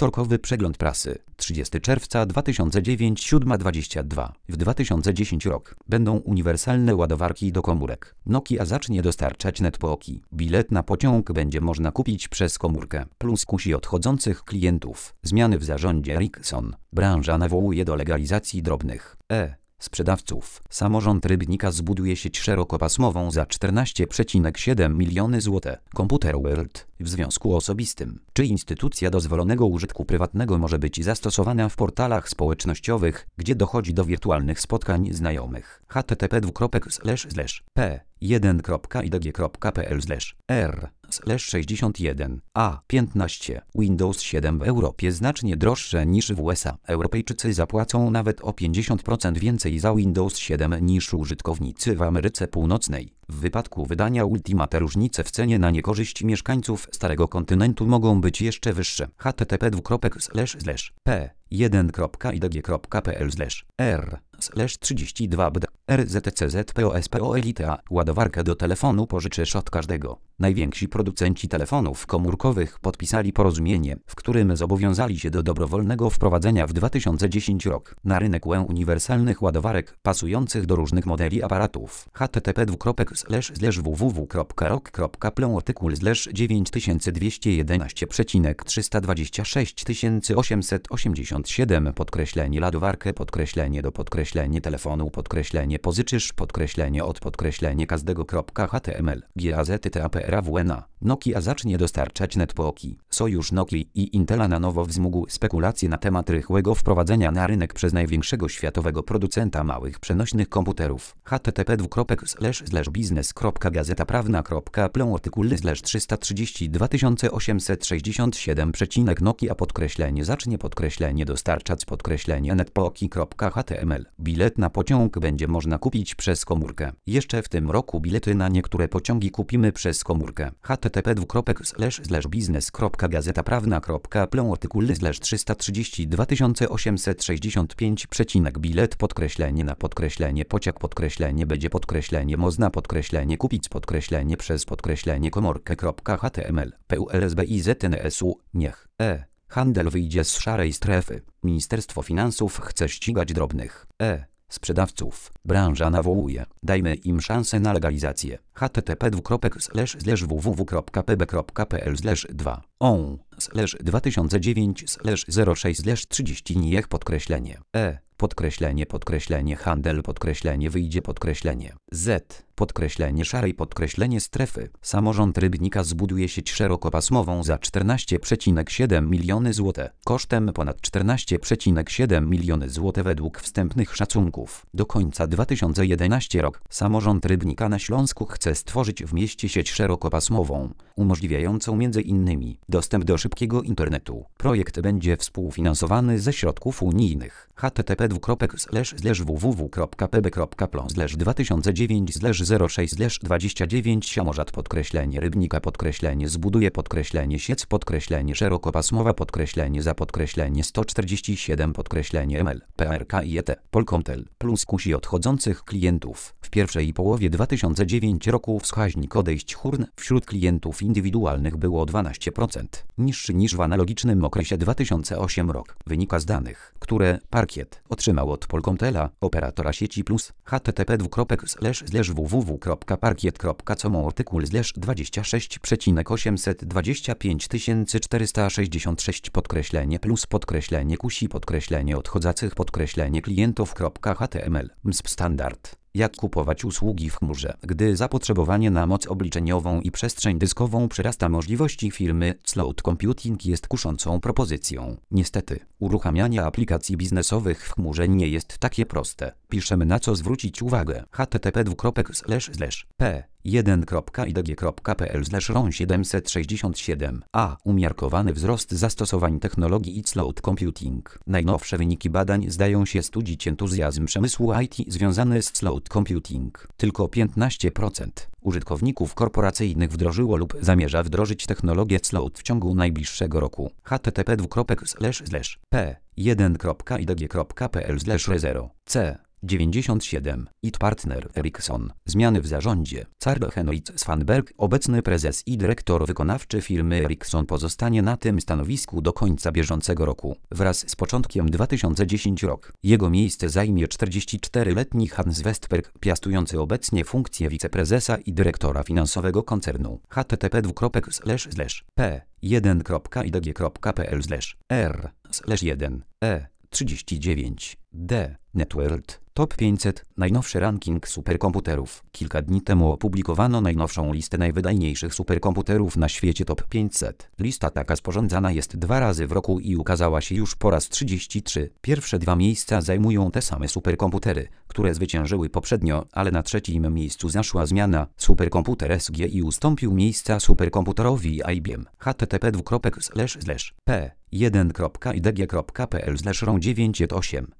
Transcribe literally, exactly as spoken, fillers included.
Wtorkowy przegląd prasy. trzydziestego czerwca dwa tysiące dziewięć, siódma dwadzieścia dwa. W dwa tysiące dziesiątym rok będą uniwersalne ładowarki do komórek. Nokia zacznie dostarczać netbooki. Bilet na pociąg będzie można kupić przez komórkę. Plus kusi odchodzących klientów. Zmiany w zarządzie Ericsson. Branża nawołuje do legalizacji drobnych e sprzedawców. Samorząd Rybnika zbuduje sieć szerokopasmową za czternaście przecinek siedem miliony złotych. Computer World. W związku osobistym. Czy instytucja dozwolonego użytku prywatnego może być zastosowana w portalach społecznościowych, gdzie dochodzi do wirtualnych spotkań znajomych? h t t p p jeden kropka i d g kropka p l r sześćdziesiąt jeden a piętnaście Windows siedem w Europie znacznie droższe niż w U S A. Europejczycy zapłacą nawet o pięćdziesiąt procent więcej za Windows siedem niż użytkownicy w Ameryce Północnej. W wypadku wydania Ultimate różnice w cenie na niekorzyść mieszkańców Starego Kontynentu mogą być jeszcze wyższe. h t t p p jeden kropka i d g kropka p l r trzydzieści dwa b d r z t c z p o s p o Elite. Ładowarkę do telefonu pożyczysz od każdego. Najwięksi producenci telefonów komórkowych podpisali porozumienie, w którym zobowiązali się do dobrowolnego wprowadzenia w dwa tysiące dziesiątym rok na rynek uniwersalnych ładowarek pasujących do różnych modeli aparatów. h t t p w w w kropka rok kropka p l artykuł dziewięć tysięcy dwieście jedenaście przecinek trzysta dwadzieścia sześć tysięcy osiemset osiemdziesiąt siedem podkreślenie ładowarkę podkreślenie do podkreślenie telefonu podkreślenie pożyczysz podkreślenie od podkreślenie każdego.html gazety.tap.rawna. Nokia zacznie dostarczać netbooki. Sojusz Nokii i Intela na nowo wzmógł spekulacje na temat rychłego wprowadzenia na rynek przez największego światowego producenta małych przenośnych komputerów. h t t p biznes kropka gazeta prawna kropka p l artykuł trzysta trzydzieści dwa tysiące osiemset sześćdziesiąt siedem przecinek Nokia podkreślenie zacznie podkreślenie dostarczać podkreślenie netbooki.html. Bilet na pociąg będzie można kupić przez komórkę. Jeszcze w tym roku bilety na niektóre pociągi kupimy przez komórkę. h t t p biznes kropka gazeta prawna kropka p l artykuł trzysta trzydzieści dwa tysiące osiemset sześćdziesiąt pięć przecinek bilet podkreślenie na podkreślenie pociąg podkreślenie będzie podkreślenie można podkreślenie kupić podkreślenie przez podkreślenie komórkę.html. PULSBIZNSU niech e handel wyjdzie z szarej strefy. Ministerstwo Finansów chce ścigać drobnych e sprzedawców. Branża nawołuje. Dajmy im szansę na legalizację. h t t p w w w kropka p b kropka p l dwa on dwa tysiące dziewięć zero sześć trzydzieści niech podkreślenie e podkreślenie podkreślenie handel podkreślenie wyjdzie podkreślenie z podkreślenie szarej podkreślenie strefy. Samorząd Rybnika zbuduje sieć szerokopasmową za czternaście przecinek siedem miliony złotych kosztem ponad czternaście przecinek siedem miliony złotych według wstępnych szacunków. Do końca dwa tysiące jedenastego rok samorząd Rybnika na Śląsku chce stworzyć w mieście sieć szerokopasmową, umożliwiającą między innymi dostęp do szybkiego internetu. Projekt będzie współfinansowany ze środków unijnych. h t t p w w w kropka p b kropka p l dwa tysiące dziewięć zero sześć dwadzieścia dziewięć Siamorzat podkreślenie Rybnika podkreślenie zbuduje podkreślenie sieć podkreślenie szerokopasmowa podkreślenie za podkreślenie sto czterdzieści siedem podkreślenie m l p r k i e t Polkomtel plus kusi odchodzących klientów. W pierwszej połowie dwa tysiące dziewiątego roku wskaźnik odejść Hurn wśród klientów indywidualnych było o dwanaście procent niższy niż w analogicznym okresie dwa tysiące ósmego rok. Wynika z danych, które Parkiet otrzymał od Polkomtela, operatora sieci plus. h t t p w w w kropka parkiet kropka com artykuł dwadzieścia sześć przecinek osiemset dwadzieścia pięć tysięcy czterysta sześćdziesiąt sześć podkreślenie plus podkreślenie kusi podkreślenie odchodzących podkreślenie klientów.html M S P standard. Jak kupować usługi w chmurze, gdy zapotrzebowanie na moc obliczeniową i przestrzeń dyskową przerasta możliwości firmy? Cloud Computing jest kuszącą propozycją. Niestety, uruchamianie aplikacji biznesowych w chmurze nie jest takie proste. Piszemy na co zwrócić uwagę. h t t p p jeden kropka i d g kropka p l ron siedemset sześćdziesiąt siedem a Umiarkowany wzrost zastosowań technologii i cloud computing. Najnowsze wyniki badań zdają się studzić entuzjazm przemysłu I T związany z cloud computing. Tylko piętnaście procent użytkowników korporacyjnych wdrożyło lub zamierza wdrożyć technologię cloud w ciągu najbliższego roku. h t t p p jeden kropka i d g kropka p l zero c dziewięćdziesiąt siedem. It Partner Ericsson. Zmiany w zarządzie. Carl Henrik Svanberg, obecny prezes i dyrektor wykonawczy firmy Ericsson, pozostanie na tym stanowisku do końca bieżącego roku. Wraz z początkiem dwa tysiące dziesiąty rok. Jego miejsce zajmie czterdzieściczteroletni Hans Westberg, piastujący obecnie funkcję wiceprezesa i dyrektora finansowego koncernu. h t t p dwukropek slash slash p jeden kropka i d g kropka p l slash r slash jeden e trzydzieści dziewięć d Networld Top pięćset. Najnowszy ranking superkomputerów. Kilka dni temu opublikowano najnowszą listę najwydajniejszych superkomputerów na świecie Top pięćset. Lista taka sporządzana jest dwa razy w roku i ukazała się już po raz trzydziesty trzeci. Pierwsze dwa miejsca zajmują te same superkomputery, które zwyciężyły poprzednio, ale na trzecim miejscu zaszła zmiana. Superkomputer S G I ustąpił miejsca superkomputerowi I B M. h t t p dwukropek slash slash p jeden kropka i d g kropka p l slash r dziewięćset osiem